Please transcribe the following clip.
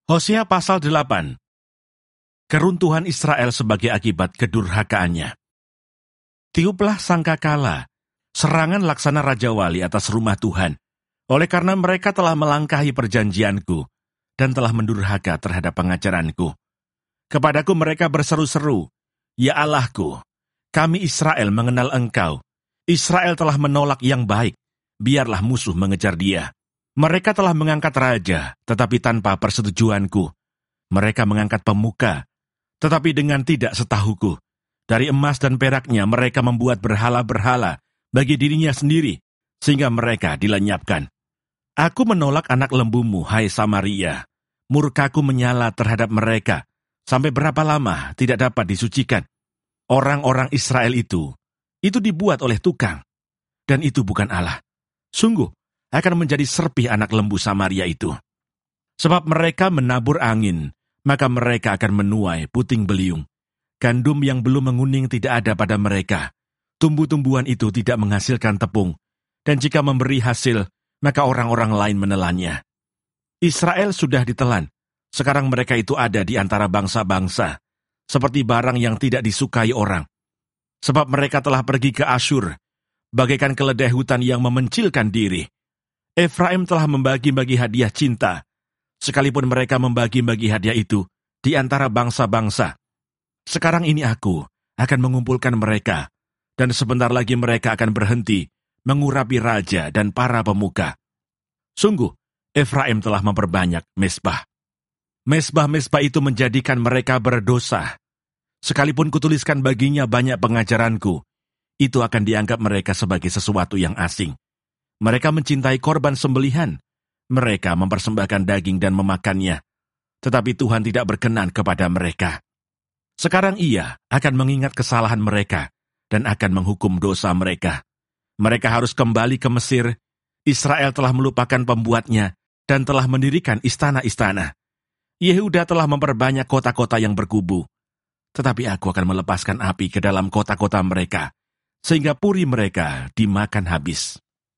Hosea pasal 8. Keruntuhan Israel sebagai akibat kedurhakaannya. Tiuplah sangkakala, serangan laksana Raja Wali atas rumah Tuhan, oleh karena mereka telah melangkahi perjanjianku dan telah mendurhaka terhadap pengajaranku. Kepadaku mereka berseru-seru, "Ya Allahku, kami Israel mengenal Engkau. Israel telah menolak yang baik, biarlah musuh mengejar dia. Mereka telah mengangkat raja, tetapi tanpa persetujuanku. Mereka mengangkat pemuka, tetapi dengan tidak setahuku. Dari emas dan peraknya mereka membuat berhala-berhala bagi dirinya sendiri, sehingga mereka dilenyapkan. Aku menolak anak lembumu, hai Samaria. Murkaku menyala terhadap mereka, sampai berapa lama tidak dapat disucikan. Orang-orang Israel itu dibuat oleh tukang, dan itu bukan Allah. Sungguh, akan menjadi serpih anak lembu Samaria itu. Sebab mereka menabur angin, maka mereka akan menuai puting beliung. Gandum yang belum menguning tidak ada pada mereka. Tumbuh-tumbuhan itu tidak menghasilkan tepung, dan jika memberi hasil, maka orang-orang lain menelannya. Israel sudah ditelan, sekarang mereka itu ada di antara bangsa-bangsa, seperti barang yang tidak disukai orang. Sebab mereka telah pergi ke Asyur, bagaikan keledai hutan yang memencilkan diri. Efraim telah membagi-bagi hadiah cinta, sekalipun mereka membagi-bagi hadiah itu di antara bangsa-bangsa. Sekarang ini aku akan mengumpulkan mereka, dan sebentar lagi mereka akan berhenti mengurapi raja dan para pemuka. Sungguh, Efraim telah memperbanyak mezbah. Mezbah-mezbah itu menjadikan mereka berdosa. Sekalipun kutuliskan baginya banyak pengajaranku, itu akan dianggap mereka sebagai sesuatu yang asing. Mereka mencintai korban sembelihan. Mereka mempersembahkan daging dan memakannya. Tetapi Tuhan tidak berkenan kepada mereka. Sekarang Ia akan mengingat kesalahan mereka dan akan menghukum dosa mereka. Mereka harus kembali ke Mesir. Israel telah melupakan pembuatnya dan telah mendirikan istana-istana. Yehuda telah memperbanyak kota-kota yang berkubu. Tetapi aku akan melepaskan api ke dalam kota-kota mereka, sehingga puri mereka dimakan habis.